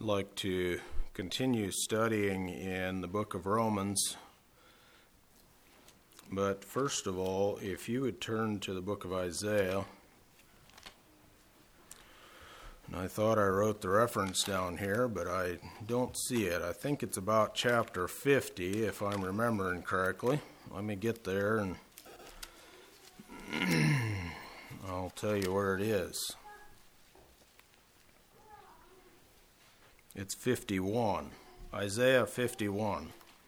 like to continue studying in the book of Romans. But first of all, if you would turn to the book of Isaiah. And I thought I wrote the reference down here, but I don't see it. I think it's about chapter 50, if I'm remembering correctly. Let me get there and I'll tell you where it is. It's 51. Isaiah 51.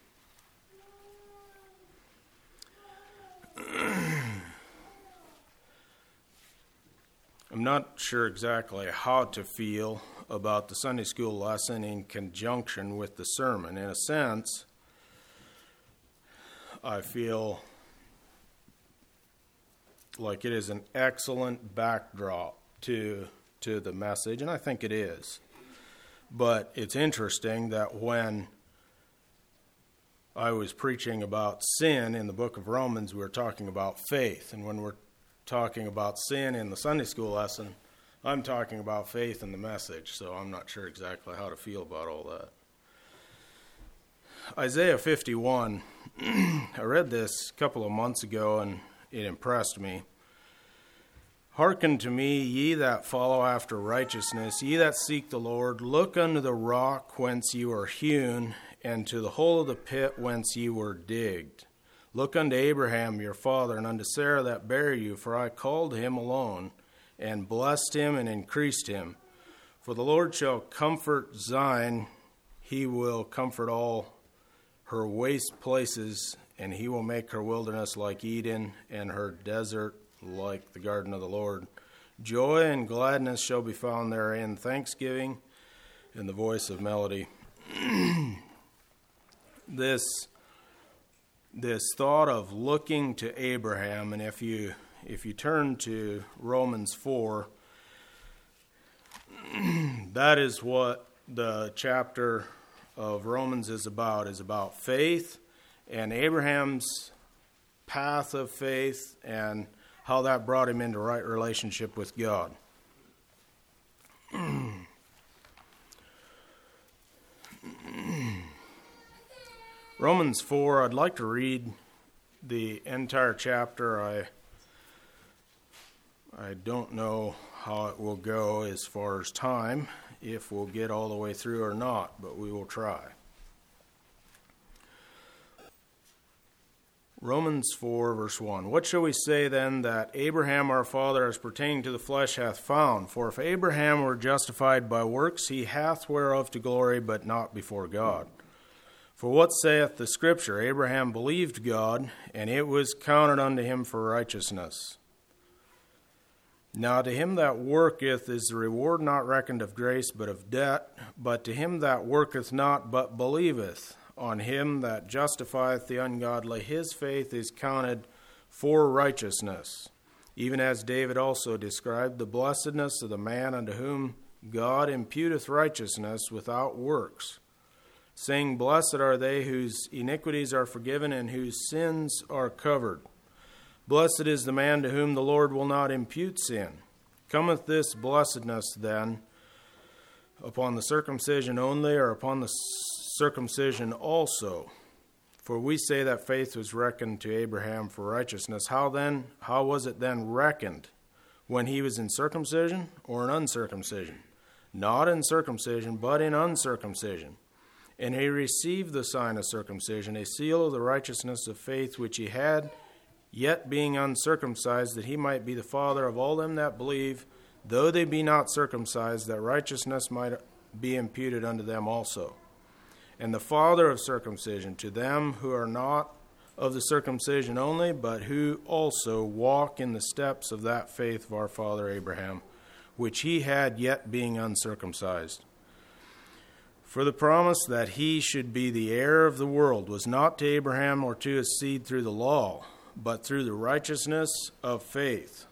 I'm not sure exactly how to feel about the Sunday school lesson in conjunction with the sermon. In a sense, I feel like it is an excellent backdrop to the message, and I think it is. But it's interesting that when I was preaching about sin in the book of Romans, we were talking about faith. And when we're talking about sin in the Sunday school lesson, I'm talking about faith in the message. So I'm not sure exactly how to feel about all that. Isaiah 51, I read this a couple of months ago and it impressed me. Hearken to me, ye that follow after righteousness, ye that seek the Lord. Look unto the rock whence ye were hewn, and to the hole of the pit whence ye were digged. Look unto Abraham your father, and unto Sarah that bare you, for I called him alone, and blessed him and increased him. For the Lord shall comfort Zion, he will comfort all her waste places, and he will make her wilderness like Eden, and her desert like the garden of the Lord. Joy and gladness shall be found therein, thanksgiving and the voice of melody. This thought of looking to Abraham, and if you turn to Romans 4, that is what the chapter of Romans is about faith and Abraham's path of faith and how that brought him into right relationship with God. Romans 4, I'd like to read the entire chapter. I don't know how it will go as far as time, if we'll get all the way through or not, but we will try. Romans 4, verse 1. What shall we say then that Abraham our father as pertaining to the flesh hath found? For if Abraham were justified by works, he hath whereof to glory, but not before God. For what saith the Scripture? Abraham believed God, and it was counted unto him for righteousness. Now to him that worketh is the reward not reckoned of grace, but of debt. But to him that worketh not, but believeth on him that justifieth the ungodly, his faith is counted for righteousness. Even as David also described the blessedness of the man unto whom God imputeth righteousness without works, saying, Blessed are they whose iniquities are forgiven and whose sins are covered. Blessed is the man to whom the Lord will not impute sin. Cometh this blessedness then upon the circumcision only, or upon the circumcision also? For we say that faith was reckoned to Abraham for righteousness. How was it then reckoned? When he was in circumcision or in uncircumcision? Not in circumcision, but in uncircumcision. And he received the sign of circumcision, a seal of the righteousness of faith which he had, yet being uncircumcised, that he might be the father of all them that believe, though they be not circumcised, that righteousness might be imputed unto them also. And the father of circumcision to them who are not of the circumcision only, but who also walk in the steps of that faith of our father Abraham, which he had yet being uncircumcised. For the promise that he should be the heir of the world was not to Abraham or to his seed through the law, but through the righteousness of faith.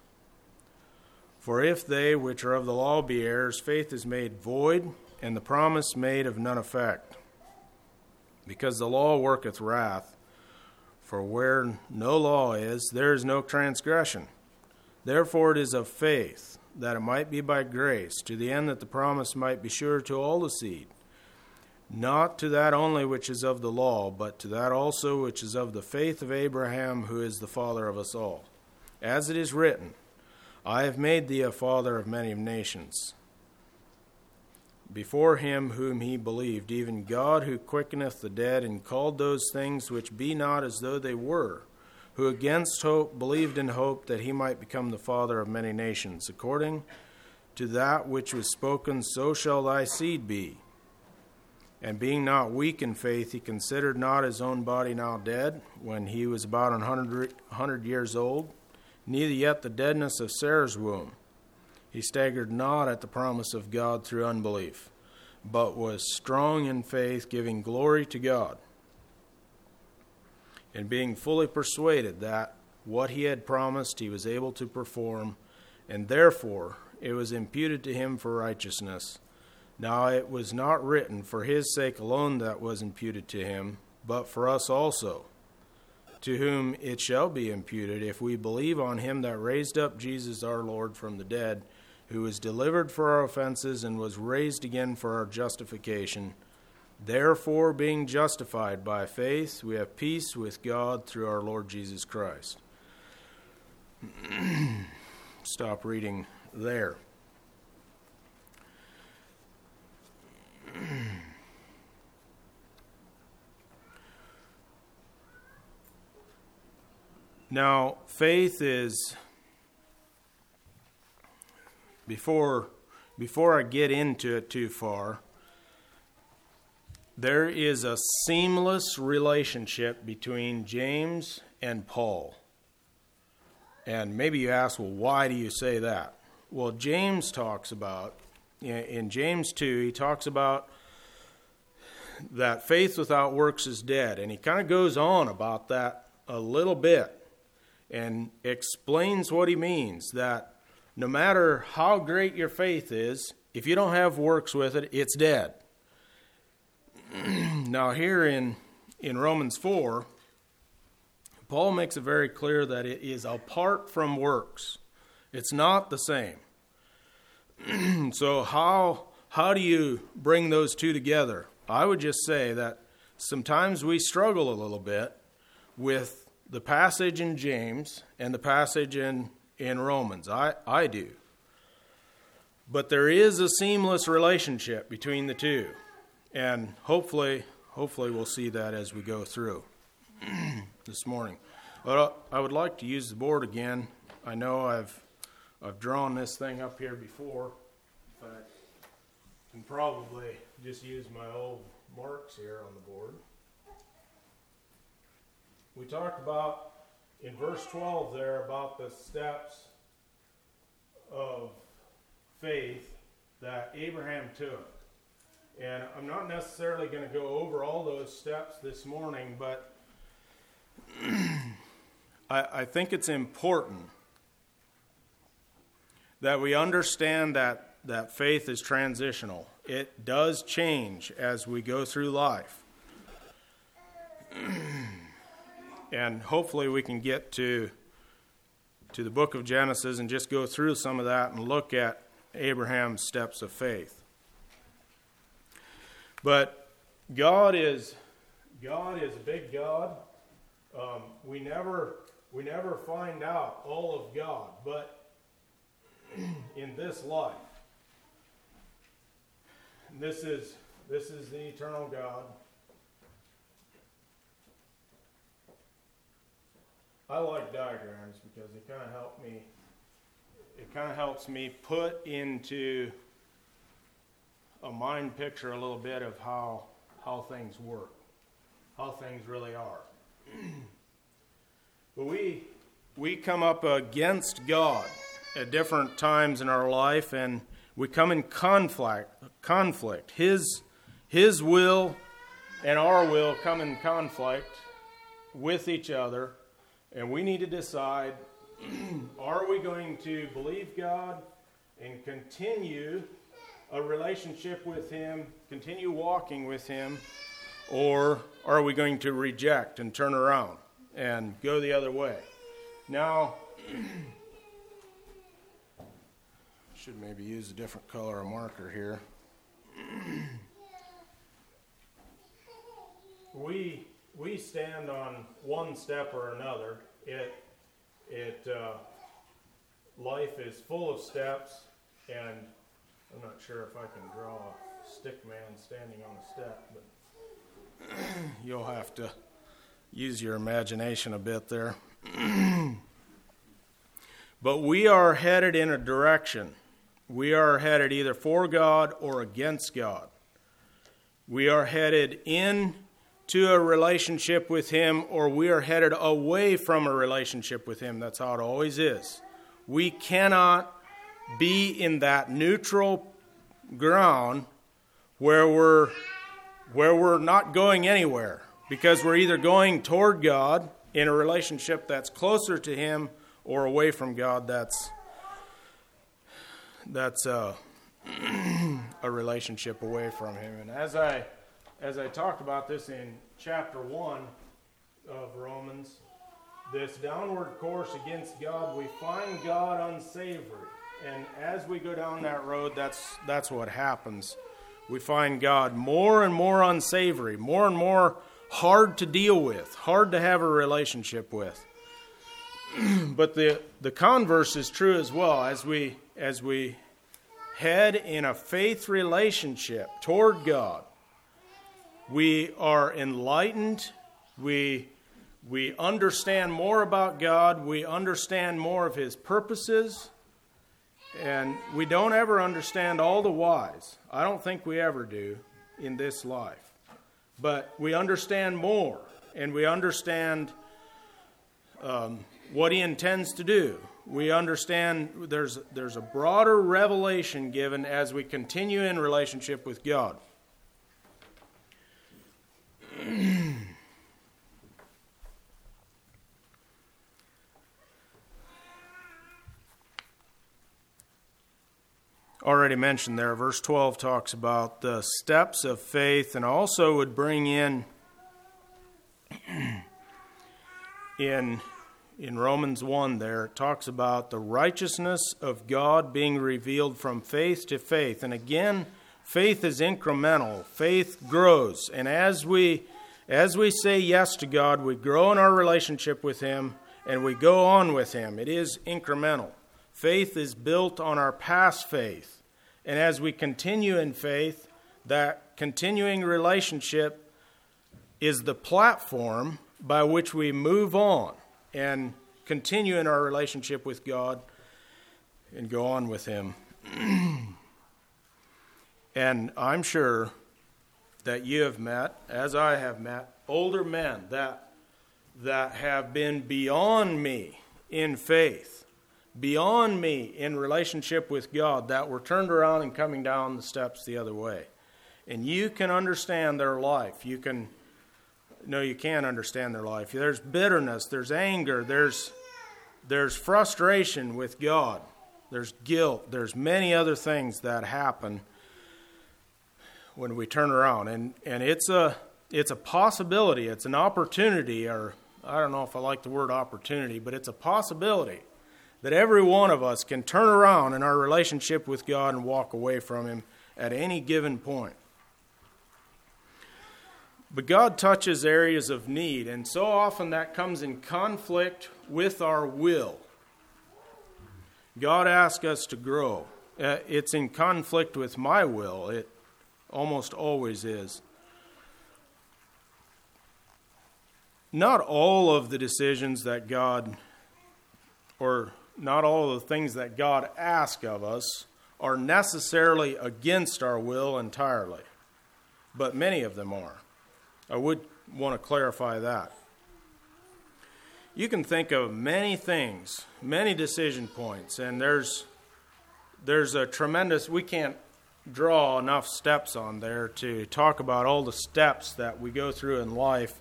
For if they which are of the law be heirs, faith is made void, and the promise made of none effect. Because the law worketh wrath, for where no law is, there is no transgression. Therefore it is of faith that it might be by grace, to the end that the promise might be sure to all the seed, not to that only which is of the law, but to that also which is of the faith of Abraham, who is the father of us all. As it is written, I have made thee a father of many nations, before him whom he believed, even God who quickeneth the dead, and called those things which be not as though they were, who against hope believed in hope that he might become the father of many nations, according to that which was spoken, so shall thy seed be. And being not weak in faith, he considered not his own body now dead, when he was about 100 years old, neither yet the deadness of Sarah's womb. He staggered not at the promise of God through unbelief, but was strong in faith, giving glory to God, and being fully persuaded that what he had promised he was able to perform, and therefore it was imputed to him for righteousness. Now it was not written for his sake alone that was imputed to him, but for us also, to whom it shall be imputed, if we believe on him that raised up Jesus our Lord from the dead, who was delivered for our offenses and was raised again for our justification. Therefore, being justified by faith, we have peace with God through our Lord Jesus Christ. Stop reading there. Now, faith is, before I get into it too far, there is a seamless relationship between James and Paul. And maybe you ask, well, why do you say that? Well, James talks about, in James 2, he talks about that faith without works is dead. And he kind of goes on about that a little bit and explains what he means, that no matter how great your faith is, if you don't have works with it, it's dead. Now here in Romans 4, Paul makes it very clear that it is apart from works. It's not the same. So how do you bring those two together? I would just say that sometimes we struggle a little bit with the passage in James and the passage in Romans. I do. But there is a seamless relationship between the two. And hopefully we'll see that as we go through this morning. But I would like to use the board again. I know I've drawn this thing up here before, but I can probably just use my old marks here on the board. We talked about in verse 12 there about the steps of faith that Abraham took. And I'm not necessarily going to go over all those steps this morning, but I think it's important that we understand that faith is transitional. It does change as we go through life. And hopefully we can get to the book of Genesis and just go through some of that and look at Abraham's steps of faith. But God is a big God. We never find out all of God, but in this life, this is the eternal God. I like diagrams because they kind of help me. It kind of helps me put into a mind picture a little bit of how things work, how things really are. But we come up against God at different times in our life, and we come in conflict. His will and our will come in conflict with each other, and we need to decide, are we going to believe God and continue a relationship with Him, continue walking with Him, or are we going to reject and turn around and go the other way? Now, Should maybe use a different color of marker here. We stand on one step or another. Life is full of steps, and I'm not sure if I can draw a stick man standing on a step, but you'll have to use your imagination a bit there. But we are headed in a direction. We are headed either for God or against God. We are headed into a relationship with Him, or we are headed away from a relationship with Him. That's how it always is. We cannot be in that neutral ground where we're not going anywhere, because we're either going toward God in a relationship that's closer to Him, or away from God that's a relationship away from Him. And as I talked about this in chapter 1 of Romans, this downward course against God, we find God unsavory. And as we go down that road, that's what happens. We find God more and more unsavory, more and more hard to deal with, hard to have a relationship with. But the converse is true as well. As we head in a faith relationship toward God, we are enlightened. We understand more about God. We understand more of His purposes. And we don't ever understand all the whys. I don't think we ever do in this life. But we understand more, and we understand what He intends to do. We understand there's a broader revelation given as we continue in relationship with God. Already mentioned there, verse 12 talks about the steps of faith, and also would bring in Romans 1 there, it talks about the righteousness of God being revealed from faith to faith. And again, faith is incremental. Faith grows. And as we say yes to God, we grow in our relationship with Him, and we go on with Him. It is incremental. Faith is built on our past faith. And as we continue in faith, that continuing relationship is the platform by which we move on and continue in our relationship with God and go on with Him. And I'm sure that you have met, as I have met, older men that have been beyond me in faith, beyond me in relationship with God, that were turned around and coming down the steps the other way. And you can understand their life. You can't understand their life. There's bitterness, there's anger, there's frustration with God, there's guilt, there's many other things that happen when we turn around. And it's a possibility, it's an opportunity, or I don't know if I like the word opportunity, but it's a possibility that every one of us can turn around in our relationship with God and walk away from Him at any given point. But God touches areas of need, and so often that comes in conflict with our will. God asks us to grow. It's in conflict with my will. It almost always is. Not all of the decisions that God, or not all of the things that God asks of us are necessarily against our will entirely, but many of them are. I would want to clarify that. You can think of many things, many decision points, and there's a tremendous, we can't draw enough steps on there to talk about all the steps that we go through in life.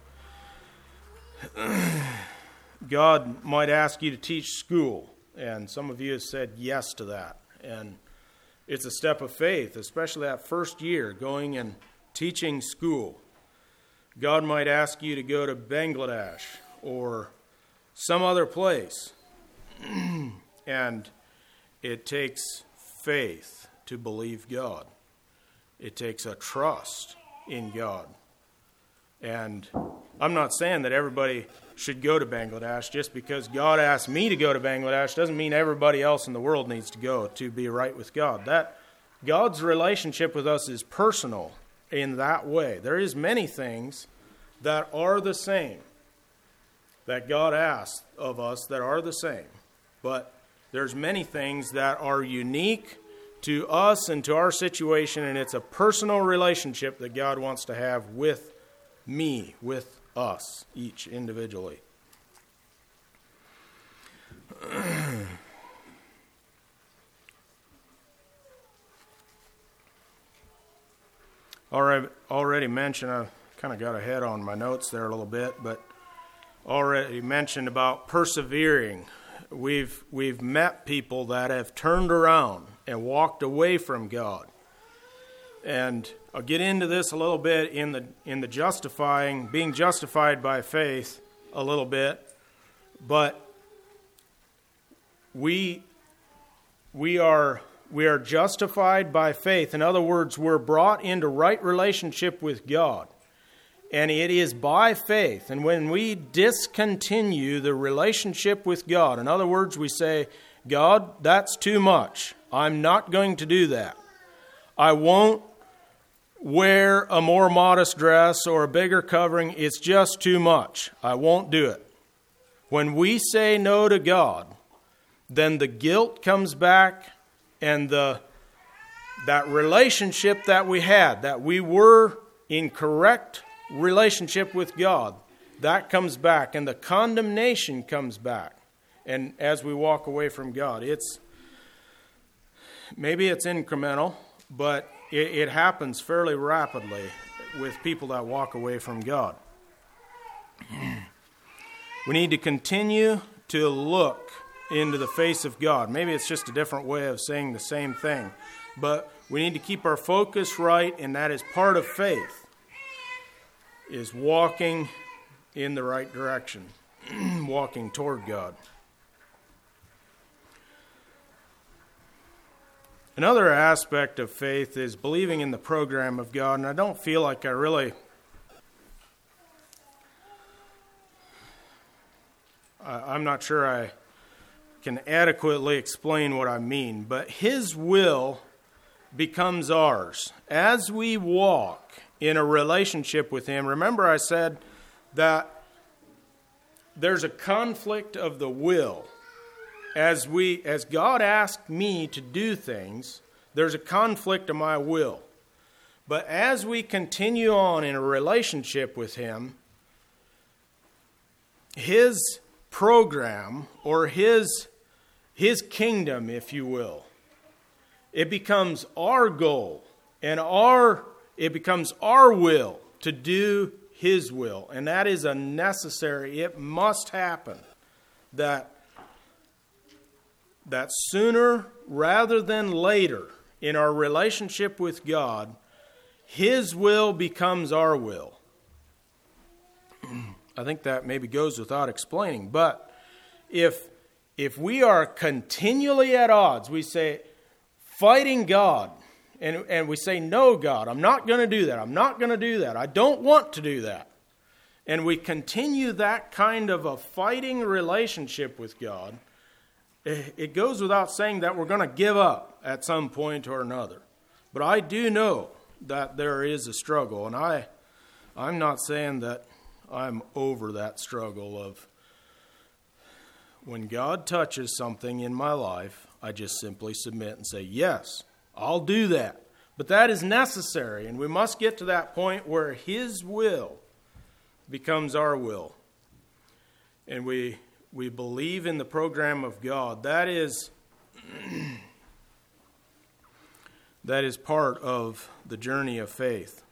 God might ask you to teach school, and some of you have said yes to that. And it's a step of faith, especially that first year going and teaching school. God might ask you to go to Bangladesh or some other place. And it takes faith to believe God. It takes a trust in God. And I'm not saying that everybody should go to Bangladesh. Just because God asked me to go to Bangladesh doesn't mean everybody else in the world needs to go to be right with God. That God's relationship with us is personal in that way. There is many things that are the same that God asks of us that are the same. But there's many things that are unique to us and to our situation, and it's a personal relationship that God wants to have with me, with us, each individually. Already mentioned, I kind of got ahead on my notes there a little bit, but already mentioned about persevering. We've met people that have turned around and walked away from God. And I'll get into this a little bit in the justifying, being justified by faith a little bit. But we are justified by faith. In other words, we're brought into right relationship with God. And it is by faith. And when we discontinue the relationship with God, in other words, we say, God, that's too much. I'm not going to do that. I won't wear a more modest dress or a bigger covering. It's just too much. I won't do it. When we say no to God, then the guilt comes back, and that relationship that we had, that we were in correct relationship with God, that comes back, and the condemnation comes back. And as we walk away from God, maybe it's incremental, but it happens fairly rapidly with people that walk away from God. We need to continue to look into the face of God. Maybe it's just a different way of saying the same thing, but we need to keep our focus right, and that is part of faith, is walking in the right direction, walking toward God. Another aspect of faith is believing in the program of God, and I don't feel like I'm not sure I can adequately explain what I mean, but His will becomes ours. As we walk in a relationship with Him, remember I said that there's a conflict of the will. As God asked me to do things, there's a conflict of my will. But as we continue on in a relationship with Him, His program, or His kingdom, if you will, it becomes our goal, and it becomes our will to do His will. And that is a necessary, it must happen, that sooner rather than later in our relationship with God, His will becomes our will. I think that maybe goes without explaining, but if we are continually at odds, we say, fighting God, and we say, no, God, I'm not going to do that. I'm not going to do that. I don't want to do that. And we continue that kind of a fighting relationship with God, it goes without saying that we're going to give up at some point or another. But I do know that there is a struggle, and I'm not saying that I'm over that struggle of when God touches something in my life, I just simply submit and say, yes, I'll do that. But that is necessary, and we must get to that point where His will becomes our will. And we believe in the program of God. That is part of the journey of faith.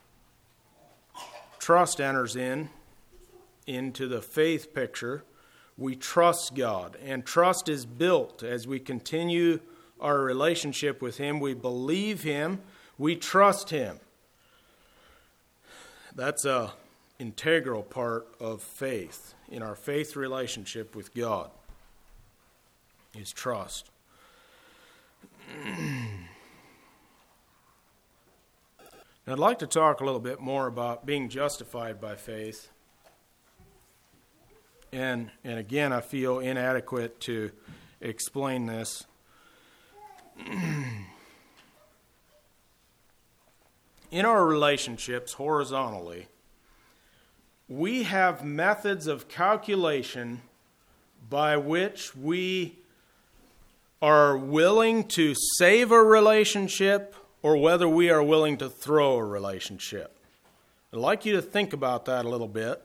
Trust enters into the faith picture. We trust God, and trust is built as we continue our relationship with Him. We believe Him. We trust Him. That's an integral part of faith in our faith relationship with God, is trust. I'd like to talk a little bit more about being justified by faith. And again, I feel inadequate to explain this. In our relationships, horizontally, we have methods of calculation by which we are willing to save a relationship or whether we are willing to throw a relationship. I'd like you to think about that a little bit.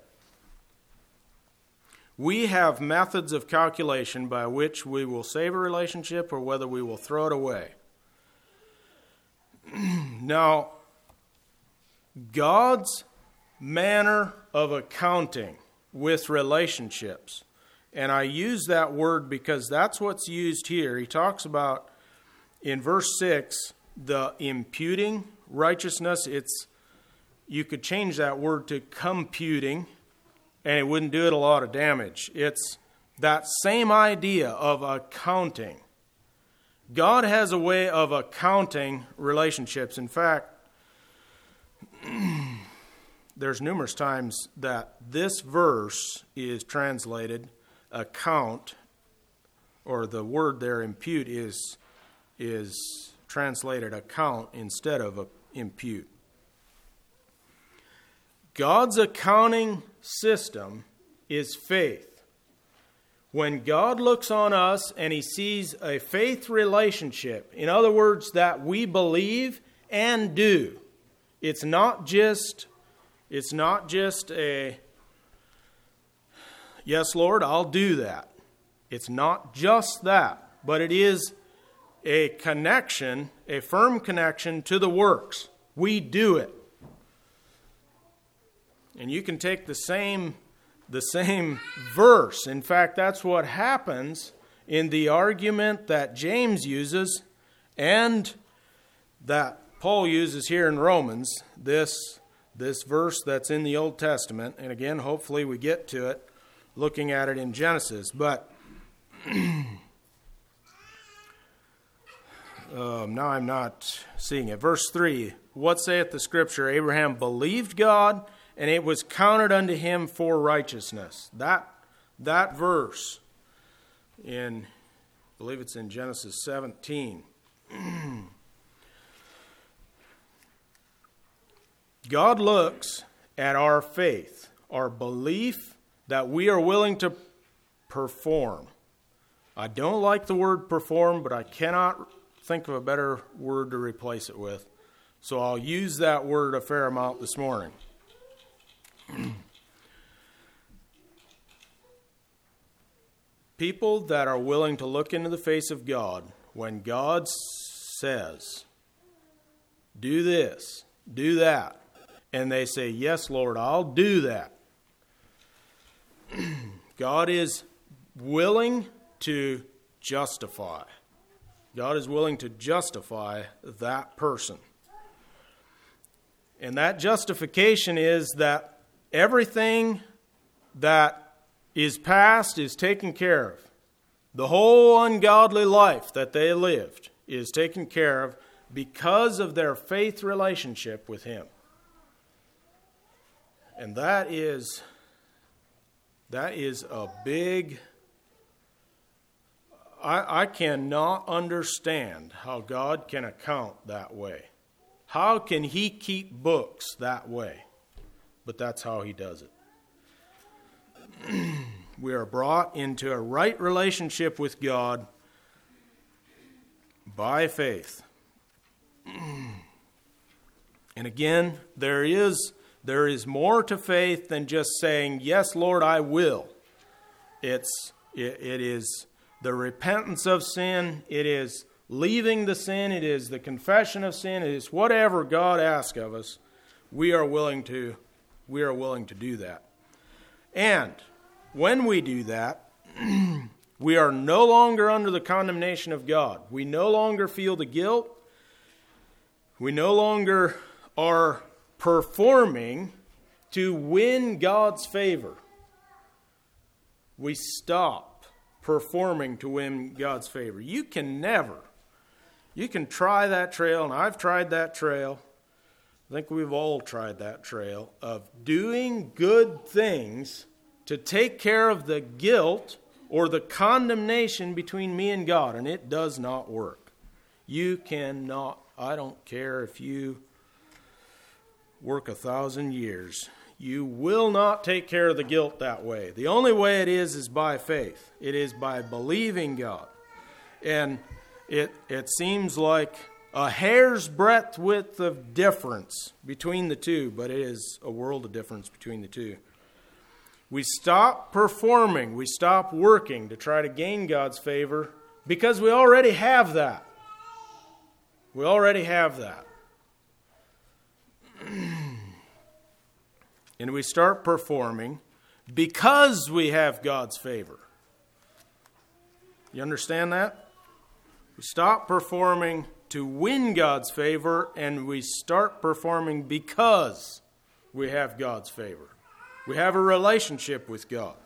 We have methods of calculation by which we will save a relationship or whether we will throw it away. Now, God's manner of accounting with relationships, and I use that word because that's what's used here. He talks about, in verse 6, the imputing righteousness. You could change that word to computing, and it wouldn't do it a lot of damage. It's that same idea of accounting. God has a way of accounting relationships. In fact, there's numerous times that this verse is translated account, or the word there, impute, is translated account instead of impute. God's accounting system is faith. When God looks on us and He sees a faith relationship, in other words, that we believe and do, it's not just a, yes, Lord, I'll do that. It's not just that, but it is a connection, a firm connection to the works. We do it. And you can take the same verse. In fact, that's what happens in the argument that James uses and that Paul uses here in Romans, this verse that's in the Old Testament. And again, hopefully we get to it looking at it in Genesis. But now I'm not seeing it. Verse 3, what saith the Scripture? Abraham believed God, and it was counted unto him for righteousness. That verse, I believe it's in Genesis 17. God looks at our faith, our belief that we are willing to perform. I don't like the word perform, but I cannot think of a better word to replace it with. So I'll use that word a fair amount this morning. People that are willing to look into the face of God when God says, do this, do that, and they say, yes, Lord, I'll do that. God is willing to justify. God is willing to justify that person. And that justification is that everything that is past is taken care of. The whole ungodly life that they lived is taken care of because of their faith relationship with Him. And that is a big... I cannot understand how God can account that way. How can He keep books that way? But that's how He does it. We are brought into a right relationship with God by faith. And again, there is more to faith than just saying, yes, Lord, I will. It is the repentance of sin. It is leaving the sin. It is the confession of sin. It is whatever God asks of us. We are willing to do that. And when we do that, we are no longer under the condemnation of God. We no longer feel the guilt. We no longer are performing to win God's favor. We stop performing to win God's favor. You can never You can try that trail, and I've tried that trail. I think we've all tried that trail of doing good things to take care of the guilt or the condemnation between me and God, and it does not work. You cannot, I don't care if you work 1,000 years, you will not take care of the guilt that way. The only way it is by faith. It is by believing God. And it seems like a hair's breadth width of difference between the two, but it is a world of difference between the two. We stop performing, we stop working to try to gain God's favor because we already have that. We already have that. And we start performing because we have God's favor. You understand that? We stop performing to win God's favor, and we start performing because we have God's favor. We have a relationship with God.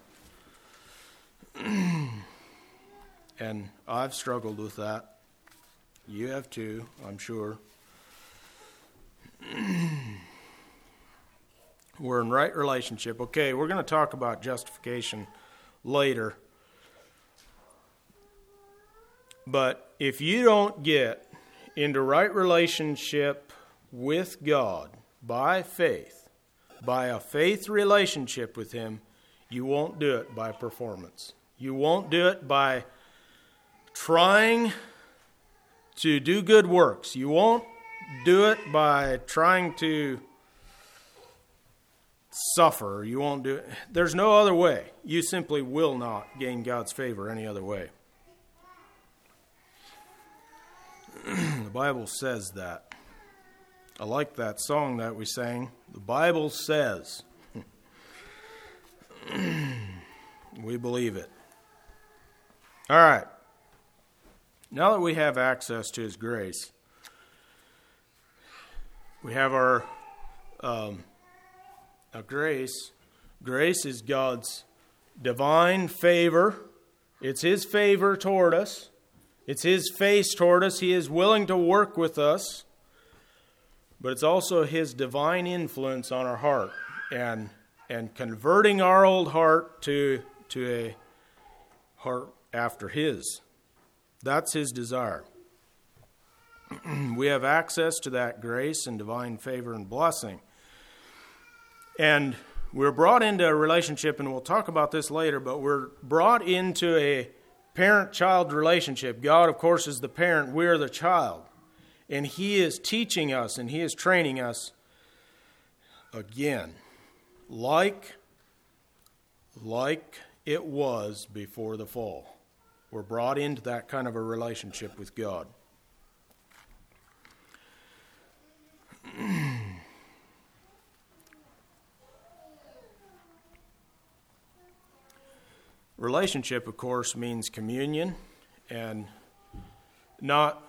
And I've struggled with that. You have too, I'm sure. We're in right relationship. Okay, we're going to talk about justification later. But if you don't get into right relationship with God by faith, by a faith relationship with Him, you won't do it by performance. You won't do it by trying to do good works. You won't do it by trying to suffer. You won't do it. There's no other way. You simply will not gain God's favor any other way. The Bible says that. I like that song that we sang. The Bible says. We believe it. All right. Now that we have access to His grace, we have our grace. Grace is God's divine favor. It's His favor toward us. It's His face toward us. He is willing to work with us. But it's also His divine influence on our heart and converting our old heart to a heart after His. That's His desire. We have access to that grace and divine favor and blessing. And we're brought into a relationship, and we'll talk about this later, but we're brought into a parent-child relationship. God, of course, is the parent. We're the child. And He is teaching us and He is training us again, like it was before the fall. We're brought into that kind of a relationship with God. Relationship, of course, means communion, and not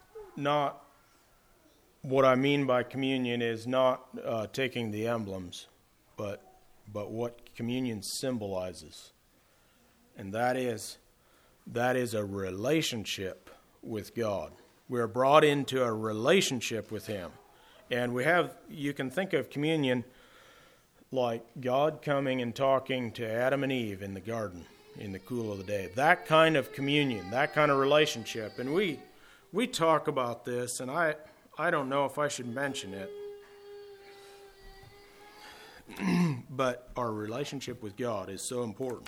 what I mean by communion is not taking the emblems, but what communion symbolizes, and that is a relationship with God. We're brought into a relationship with Him, and you can think of communion like God coming and talking to Adam and Eve in the garden in the cool of the day. That kind of communion, that kind of relationship. And we talk about this, and I don't know if I should mention it, but our relationship with God is so important.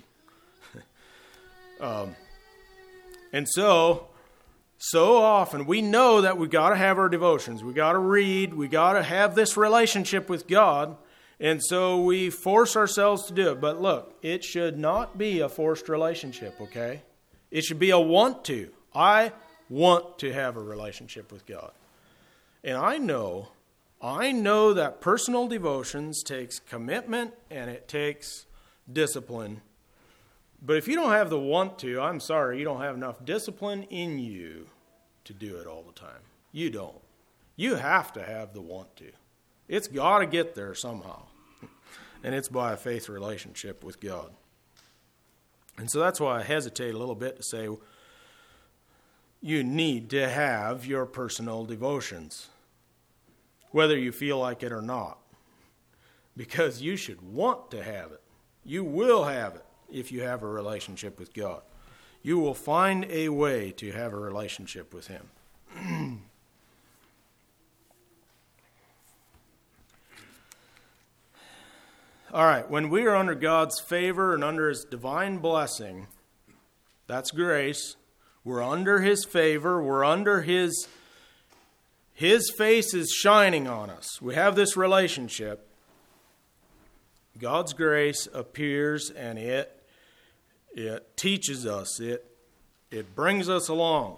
And so often we know that we got to have our devotions. We got to read. We got to have this relationship with God. And so we force ourselves to do it. But look, it should not be a forced relationship, okay? It should be a want to. I want to have a relationship with God. And I know that personal devotions takes commitment and it takes discipline. But if you don't have the want to, I'm sorry, you don't have enough discipline in you to do it all the time. You don't. You have to have the want to. It's got to get there somehow. And it's by a faith relationship with God. And so that's why I hesitate a little bit to say, you need to have your personal devotions, whether you feel like it or not, because you should want to have it. You will have it if you have a relationship with God. You will find a way to have a relationship with Him. All right, when we are under God's favor and under His divine blessing, that's grace. We're under His favor. We're under His face is shining on us. We have this relationship. God's grace appears and it teaches us. It brings us along.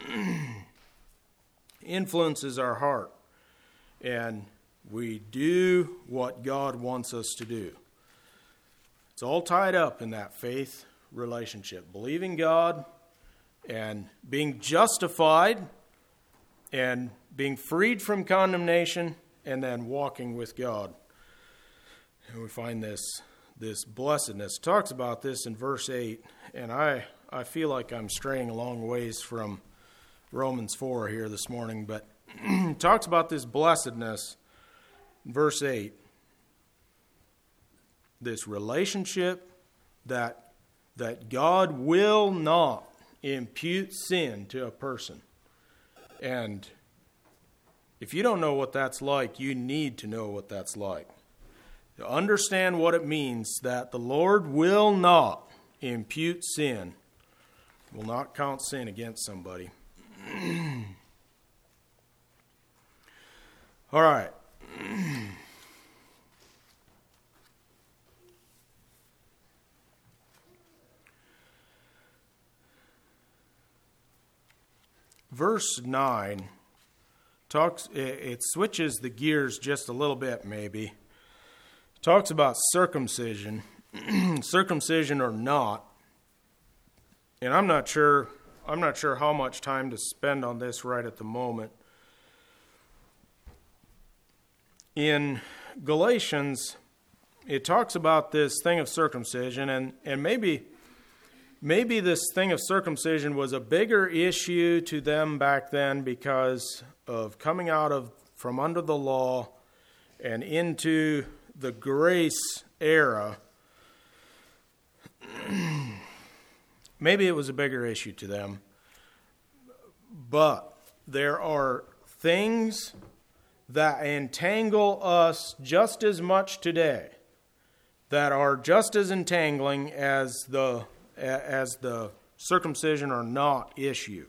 Influences our heart. And we do what God wants us to do. It's all tied up in that faith relationship. Believing God and being justified and being freed from condemnation and then walking with God. And we find this blessedness. It talks about this in verse 8, and I feel like I'm straying a long ways from Romans 4 here this morning, but it talks about this blessedness in verse 8. This relationship that God will not impute sin to a person. And if you don't know what that's like, you need to know what that's like. To understand what it means that the Lord will not impute sin, will not count sin against somebody. All right. Verse 9 it switches the gears just a little bit maybe. Talks about circumcision, circumcision or not. And I'm not sure how much time to spend on this right at the moment. In Galatians, it talks about this thing of circumcision, and maybe this thing of circumcision was a bigger issue to them back then because of coming out from under the law and into the grace era. Maybe it was a bigger issue to them. But there are things that entangle us just as much today, that are just as entangling as the circumcision or not issue.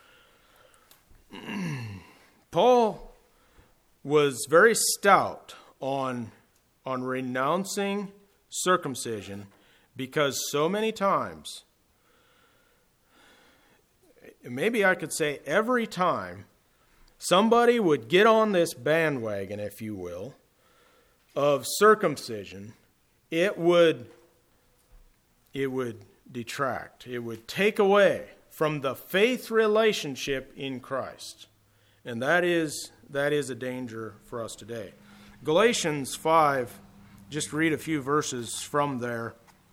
Paul was very stout on renouncing circumcision because so many times, maybe I could say every time, somebody would get on this bandwagon, if you will, of circumcision, it would detract. It would take away from the faith relationship in Christ. And that is a danger for us today. Galatians 5, just read a few verses from there.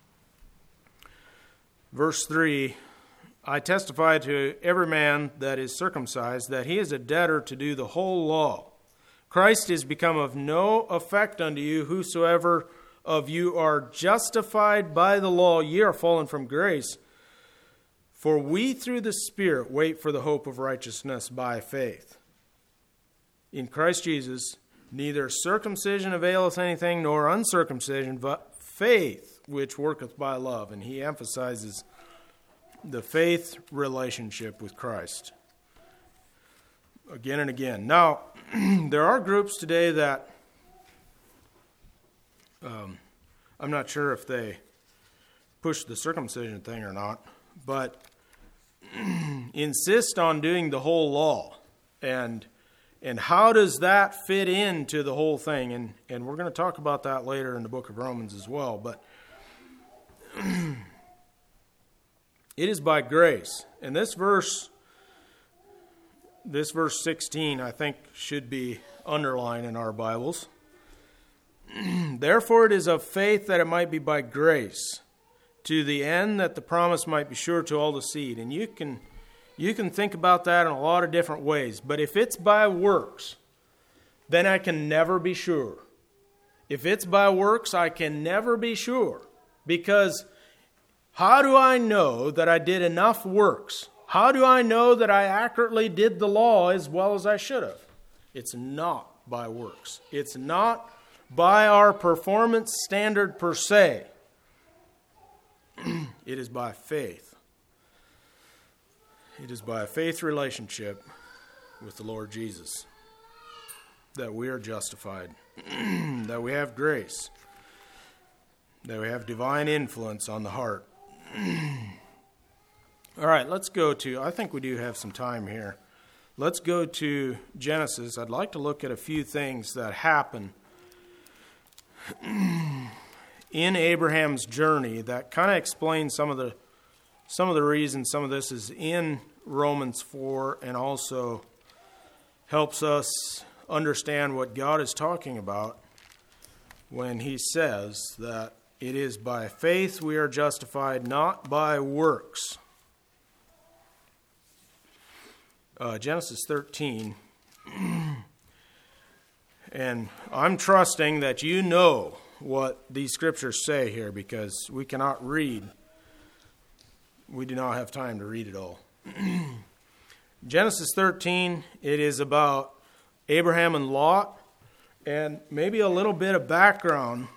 Verse 3, I testify to every man that is circumcised that he is a debtor to do the whole law. Christ is become of no effect unto you, whosoever of you are justified by the law, ye are fallen from grace. For we through the Spirit wait for the hope of righteousness by faith. In Christ Jesus, neither circumcision availeth anything, nor uncircumcision, but faith which worketh by love. And he emphasizes the faith relationship with Christ again and again. Now, there are groups today that I'm not sure if they push the circumcision thing or not, but insist on doing the whole law. And how does that fit into the whole thing? And we're going to talk about that later in the book of Romans as well. But it is by grace. And this verse 16, I think, should be underlined in our Bibles. Therefore it is of faith that it might be by grace, to the end that the promise might be sure to all the seed. And you can You can think about that in a lot of different ways. But if it's by works, then I can never be sure. If it's by works, I can never be sure. Because how do I know that I did enough works? How do I know that I accurately did the law as well as I should have? It's not by works. It's not by our performance standard per se. It is by faith. It is by a faith relationship with the Lord Jesus that we are justified, that we have grace, that we have divine influence on the heart. All right, let's go to, I think we do have some time here. Let's go to Genesis. I'd like to look at a few things that happen in Abraham's journey that kind of explain some of the reasons some of this is in Romans 4 and also helps us understand what God is talking about when he says that it is by faith we are justified, not by works. Genesis 13. And I'm trusting that you know what these scriptures say here because we cannot read. We do not have time to read it all. Genesis 13, it is about Abraham and Lot, and maybe a little bit of background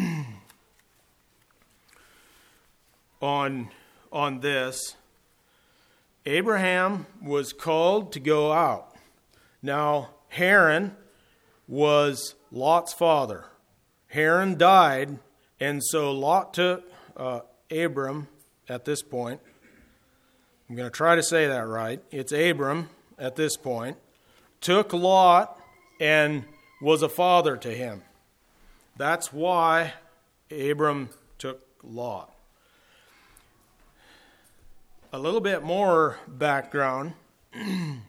on this. Abraham was called to go out. Now, Haran was Lot's father. Haran died, and so Lot took Abram at this point. I'm going to try to say that right. It's Abram at this point. Took Lot and was a father to him. That's why Abram took Lot. A little bit more background. I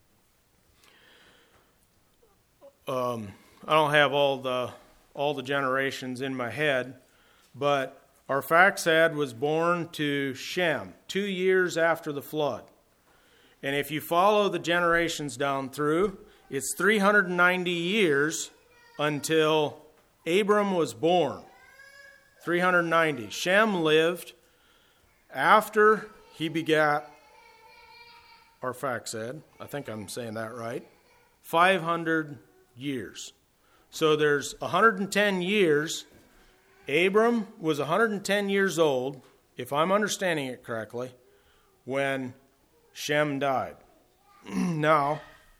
don't have all the generations in my head, but Arphaxad was born to Shem 2 years after the flood. And if you follow the generations down through, it's 390 years until Abram was born. 390. Shem lived after he begat Arphaxad. I think I'm saying that right. 500 years. So there's 110 years. Abram was 110 years old, if I'm understanding it correctly, when Shem died. Now,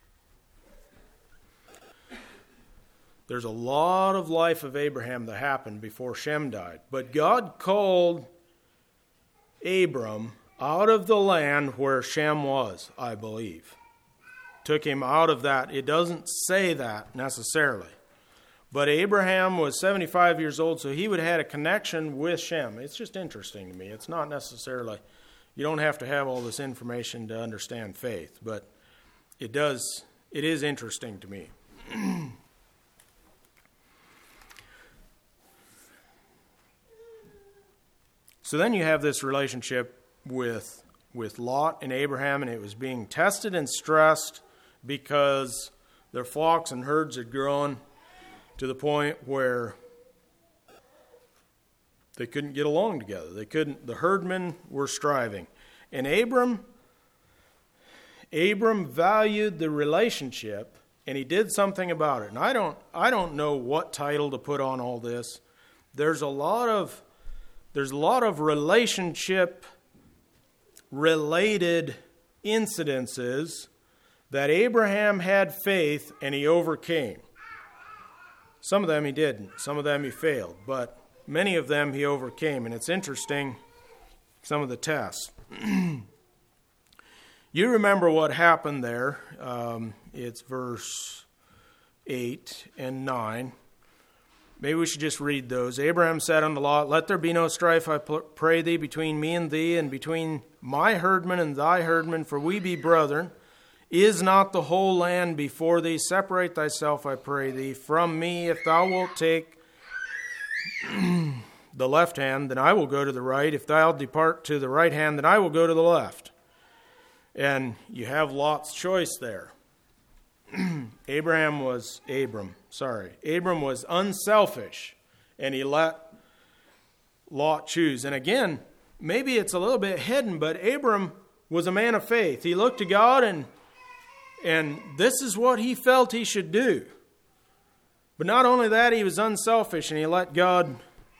there's a lot of life of Abraham that happened before Shem died. But God called Abram out of the land where Shem was, I believe. Took him out of that. It doesn't say that necessarily. But Abraham was 75 years old, so he would have had a connection with Shem. It's just interesting to me. It's not necessarily, you don't have to have all this information to understand faith, but it is interesting to me. So then you have this relationship with Lot and Abraham, and it was being tested and stressed because their flocks and herds had grown to the point where they couldn't get along together. The herdmen were striving. And Abram valued the relationship, and he did something about it. And I don't know what title to put on all this. There's a lot of relationship related incidences that Abraham had faith and he overcame. Some of them he didn't. Some of them he failed. But many of them he overcame. And it's interesting, some of the tests. You remember what happened there. It's verse 8 and 9. Maybe we should just read those. Abraham said unto Lot, Let there be no strife, I pray thee, between me and thee, and between my herdmen and thy herdmen, for we be brethren. Is not the whole land before thee? Separate thyself, I pray thee, from me. If thou wilt take the left hand, then I will go to the right. If thou depart to the right hand, then I will go to the left. And you have Lot's choice there. Abram was unselfish, and he let Lot choose. And again, maybe it's a little bit hidden, but Abram was a man of faith. He looked to God, and this is what he felt he should do. But not only that, he was unselfish, and he let God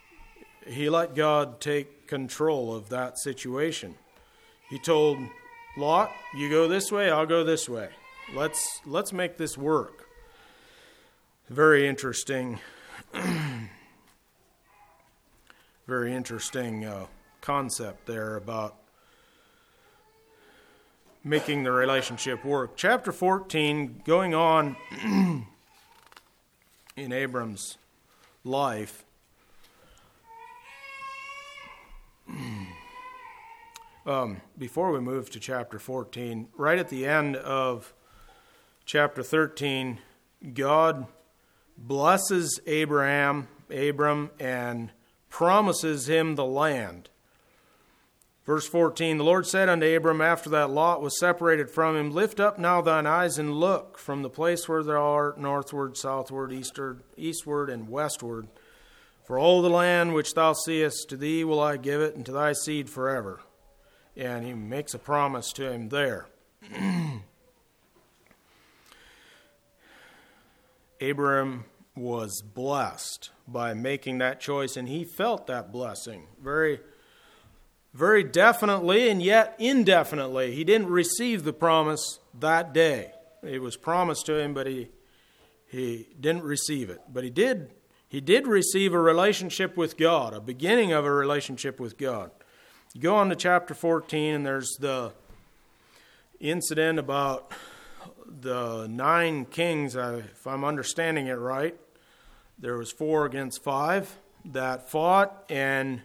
take control of that situation. He told Lot, you go this way, I'll go this way. Let's make this work. Very interesting. Very interesting concept there about making the relationship work. Chapter 14, going on in Abram's life. Before we move to chapter 14, right at the end of chapter 13, God blesses Abram, and promises him the land. Verse 14, the Lord said unto Abram, after that Lot was separated from him, lift up now thine eyes and look from the place where thou art, northward, southward, eastward, and westward. For all the land which thou seest, to thee will I give it, and to thy seed forever. And he makes a promise to him there. Abram was blessed by making that choice, and he felt that blessing very, very definitely, and yet indefinitely. He didn't receive the promise that day. It was promised to him, but he didn't receive it. But he did receive a relationship with God, a beginning of a relationship with God. You go on to chapter 14, and there's the incident about the 9 kings, if I'm understanding it right. There was 4 against 5 that fought, and,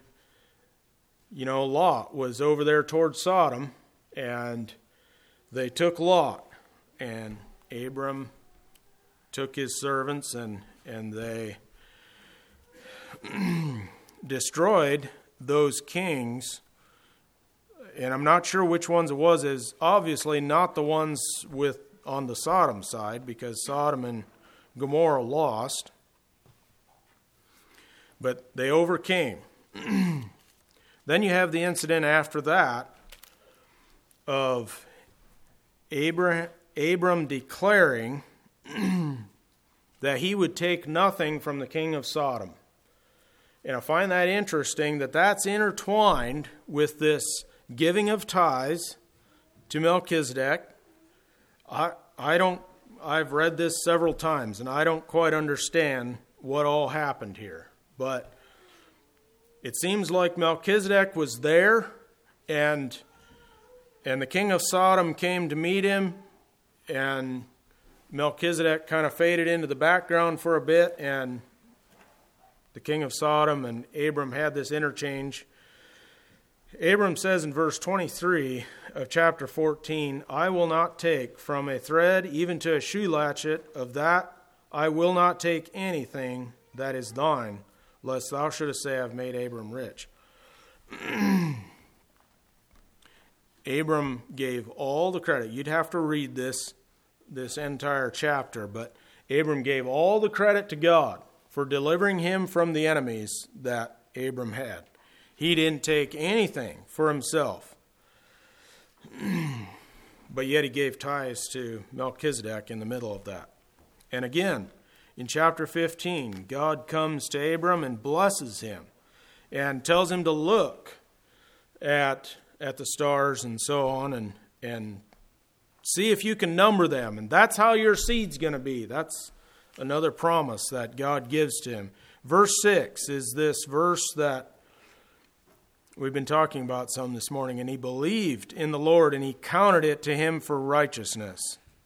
Lot was over there towards Sodom, and they took Lot, and Abram took his servants, and they destroyed those kings. And I'm not sure which ones it was. It's obviously not the ones on the Sodom side, because Sodom and Gomorrah lost. But they overcame. Then you have the incident after that of Abram declaring that he would take nothing from the king of Sodom. And I find that interesting that that's intertwined with this giving of tithes to Melchizedek. I've read this several times, and I don't quite understand what all happened here. But it seems like Melchizedek was there, and the king of Sodom came to meet him, and Melchizedek kind of faded into the background for a bit, and the king of Sodom and Abram had this interchange. Abram says in verse 23 of chapter 14, I will not take from a thread even to a shoe latchet, of that I will not take anything that is thine, lest thou shouldest say, I've made Abram rich. Abram gave all the credit. You'd have to read this entire chapter, but Abram gave all the credit to God for delivering him from the enemies that Abram had. He didn't take anything for himself. But yet he gave tithes to Melchizedek in the middle of that. And again, in chapter 15, God comes to Abram and blesses him and tells him to look at the stars and so on and see if you can number them. And that's how your seed's going to be. That's another promise that God gives to him. Verse 6 is this verse that we've been talking about some this morning. And he believed in the Lord, and he counted it to him for righteousness.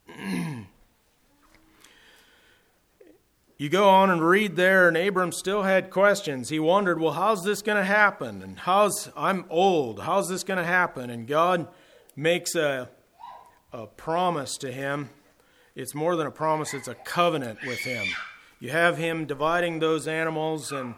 You go on and read there, and Abram still had questions. He wondered, well, how's this going to happen? And I'm old. How's this going to happen? And God makes a promise to him. It's more than a promise, it's a covenant with him. You have him dividing those animals, and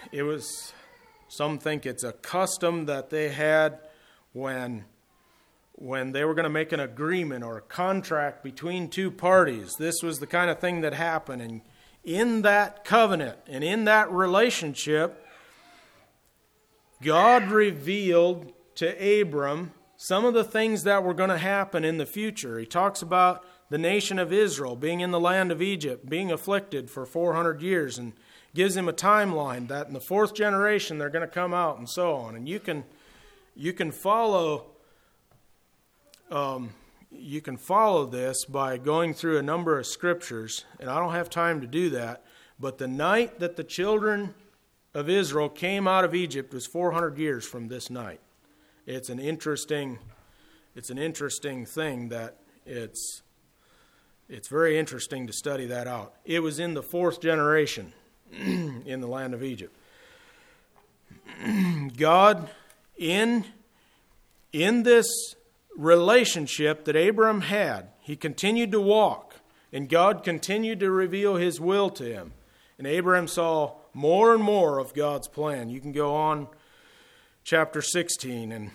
some think it's a custom that they had when when they were going to make an agreement or a contract between two parties. This was the kind of thing that happened. And in that covenant and in that relationship, God revealed to Abram some of the things that were going to happen in the future. He talks about the nation of Israel being in the land of Egypt, being afflicted for 400 years, and gives him a timeline that in the fourth generation they're going to come out and so on. And you can follow this by going through a number of scriptures, and I don't have time to do that. But the night that the children of Israel came out of Egypt was 400 years from this night. It's an interesting thing that it's very interesting to study that out. It was in the fourth generation in the land of Egypt. God, in this relationship that Abram had, he continued to walk, and God continued to reveal his will to him. And Abraham saw more and more of God's plan. You can go on chapter 16, and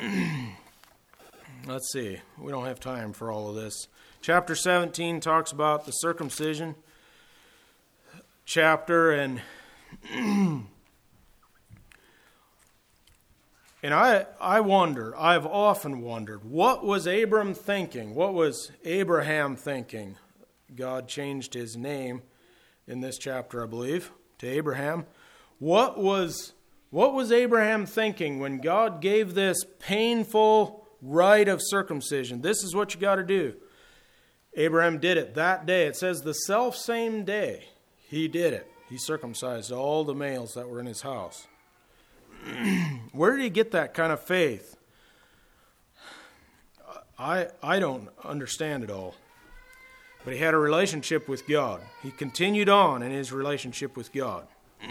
let's see, we don't have time for all of this. Chapter 17 talks about the circumcision chapter, and I've often wondered, what was Abram thinking? What was Abraham thinking? God changed his name in this chapter, I believe, to Abraham. What was Abraham thinking when God gave this painful rite of circumcision? This is what you got to do. Abraham did it that day. It says the selfsame day he did it. He circumcised all the males that were in his house. Where did he get that kind of faith? I don't understand it all. But he had a relationship with God. He continued on in his relationship with God.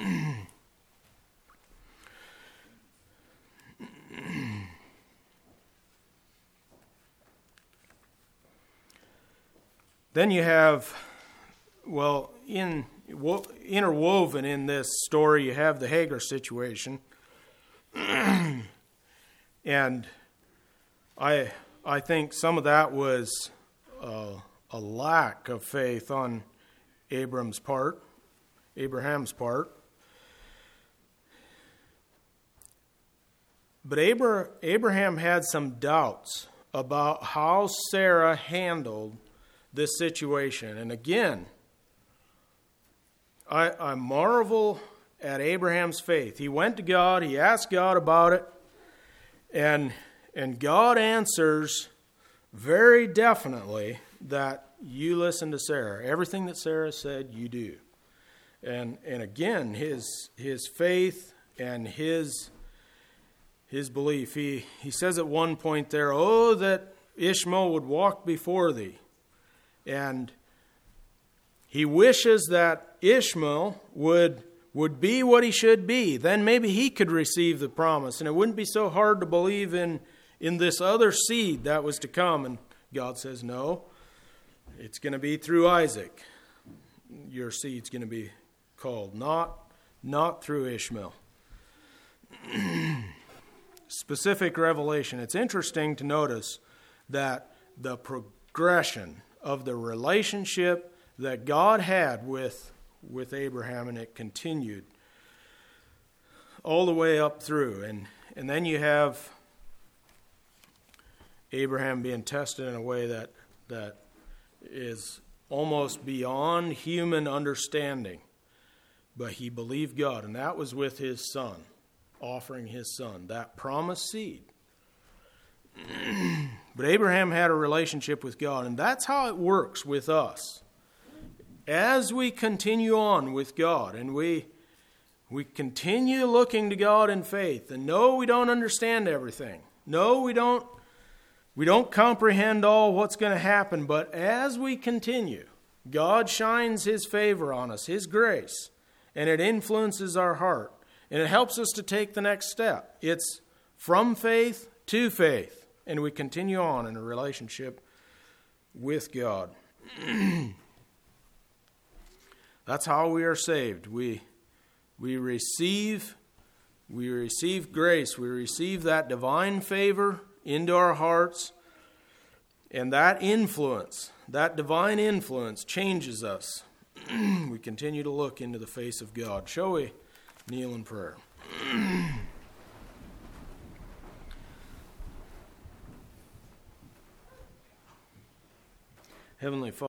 Then you have, interwoven in this story, you have the Hagar situation. And I think some of that was a lack of faith on Abraham's part. But Abraham had some doubts about how Sarah handled this situation. And again, I marvel at Abraham's faith. He went to God, he asked God about it, and God answers very definitely that you listen to Sarah. Everything that Sarah said, you do. And again, his faith and his belief. He says at one point there, "Oh, that Ishmael would walk before thee." And he wishes that Ishmael would be what he should be. Then maybe he could receive the promise, and it wouldn't be so hard to believe in this other seed that was to come. And God says, no, it's going to be through Isaac. Your seed's going to be called, not through Ishmael. Specific revelation. It's interesting to notice that the progression of the relationship that God had with Abraham, and it continued all the way up through. And then you have Abraham being tested in a way that is almost beyond human understanding. But he believed God, and that was with his son, offering his son, that promised seed. But Abraham had a relationship with God, and that's how it works with us. As we continue on with God, and we continue looking to God in faith, and no, we don't understand everything. No, we don't comprehend all what's going to happen, but as we continue, God shines his favor on us, his grace, and it influences our heart, and it helps us to take the next step. It's from faith to faith. And we continue on in a relationship with God. That's how we are saved. We receive grace. We receive that divine favor into our hearts. And that influence, that divine influence, changes us. We continue to look into the face of God. Shall we kneel in prayer? Heavenly Father,